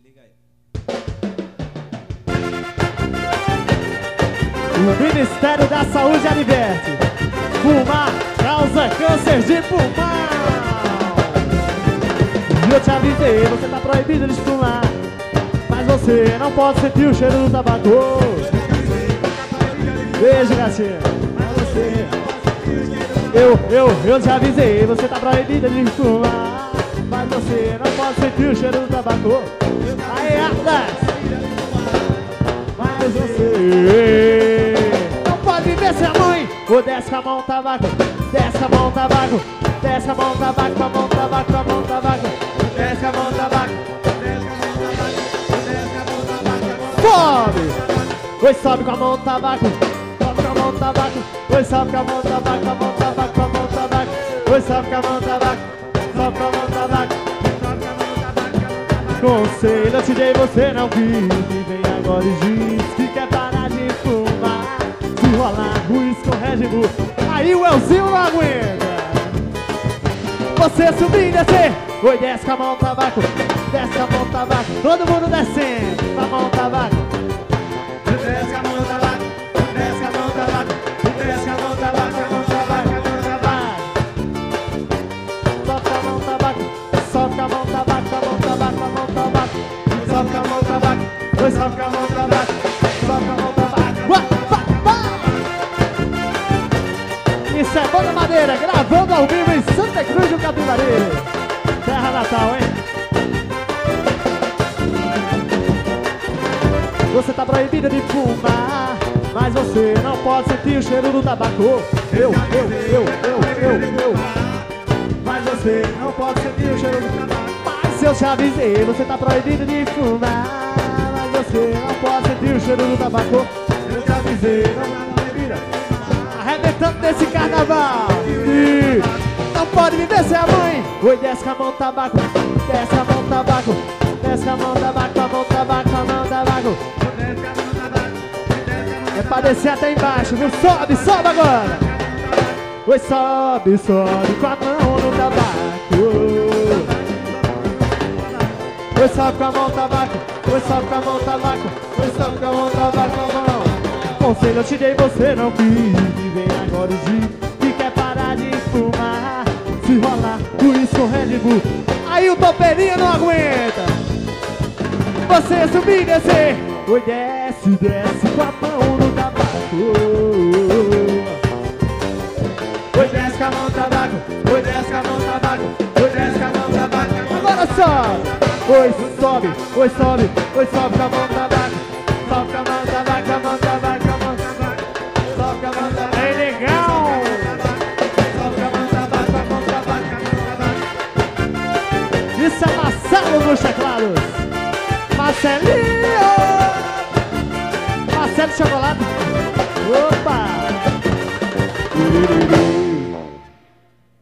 liga aí. O Ministério da Saúde adverte: fumar causa câncer de pulmão. E eu te avisei, você tá proibido de fumar, mas você não pode sentir o cheiro do tabaco. Beijo, gatinha. Mas você... Eu te avisei, você tá proibida de fumar, mas você não pode sentir o cheiro do tabaco. Aí, Atlas! Mas você não pode ver se a mãe. Ou desce com a mão tabaco, desce com a mão tabaco, desce com a mão tabaco, com a mão tabaco, com a mão tabaco, desce com a mão tabaco, sobe! Oi, sobe com a mão tabaco, sobe com a mão tabaco, oi, sobe com a mão tabaco, com a mão tabaco, com a mão tabaco, oi, sobe com a mão tabaco, sobe com a mão tabaco, sobe com a mão tabaco. Conselho eu te dei, você não quis, e vem agora e diz que quer parar de fumar. Se rolar ruim com Red Bull, aí o Elzinho não aguenta. Você subir e descer, oi, desce com a mão tabaco, desce com a mão tabaco, todo mundo descendo, com a mão tabaco. Desce a mão tabaco, desce a mão tabaco, desce a mão tabaco, a mão tabaco, a mão tabaco. Sobe a mão tabaco, sobe a mão tabaco, a mão tabaco, a mão tabaco. Sobe a mão tabaco, oi, sobe a mão tabaco, sobe a mão tabaco. Isso é Banda Madeira, gravando ao vivo em Santa Cruz do Capibaribe, terra natal, hein? Você tá proibida de fumar, mas você não pode sentir o cheiro do tabaco. Mas você não pode sentir o cheiro do tabaco. Mas eu te avisei, você tá proibida de fumar, mas você não pode sentir o cheiro do tabaco. Eu te avisei, não tá proibida. Arrebentando nesse carnaval. E não pode viver sem a mãe. Oi, desce com a mão tabaco, desce a mão tabaco, desce a mão tabaco, a mão tabaco, a mão tabaco. É pra descer até embaixo, viu? Sobe, sobe agora. Oi, sobe, sobe com a mão no tabaco. Oi, sobe com a mão tabaco. Oi, sobe com a mão tabaco. Oi, sobe com a mão tabaco, a mão. Conselho eu te dei, você não quis, e vem agora o dia que quer parar de fumar. Se rolar, por isso com Red Bull, aí o toperinho não aguenta. Você subir e descer, oi, desce, desce com a mão no tabaco. Oi, desce com a mão tabaco, oi, desce com a mão tabaco, oi, desce com a mão tabaco. Agora sobe, oi, sobe, oi, sobe, oi, sobe com a mão tabaco, sobe com a mão tabaco, a mão tabaco, a mão tabaco, sobe com a mão tabaco. É legal! Sobe com a mão tabaco, a mão tabaco, a mão tabaco. Isso é Marcelo nos teclados. Marcelinho! Marcelo Chocolate. Opa!